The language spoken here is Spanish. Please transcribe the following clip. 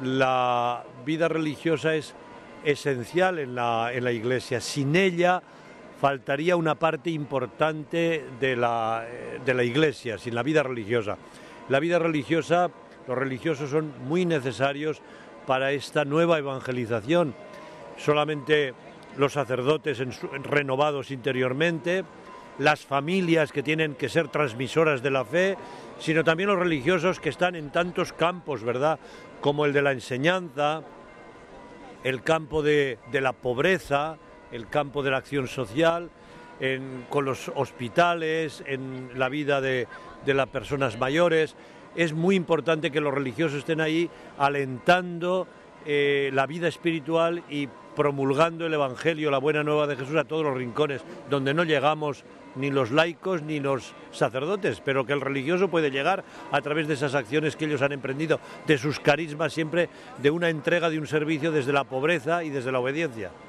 la vida religiosa es esencial en la Iglesia. Sin ella faltaría una parte importante de la Iglesia, sin la vida religiosa. La vida religiosa, los religiosos son muy necesarios para esta nueva evangelización. Solamente los sacerdotes renovados interiormente, las familias que tienen que ser transmisoras de la fe, sino también los religiosos que están en tantos campos, ¿verdad?, como el de la enseñanza, el campo de la pobreza, el campo de la acción social, con los hospitales, en la vida de las personas mayores. Es muy importante que los religiosos estén ahí alentando la vida espiritual y promulgando el Evangelio, la buena nueva de Jesús a todos los rincones, donde no llegamos ni los laicos ni los sacerdotes, pero que el religioso puede llegar a través de esas acciones que ellos han emprendido, de sus carismas siempre, de una entrega, de un servicio desde la pobreza y desde la obediencia.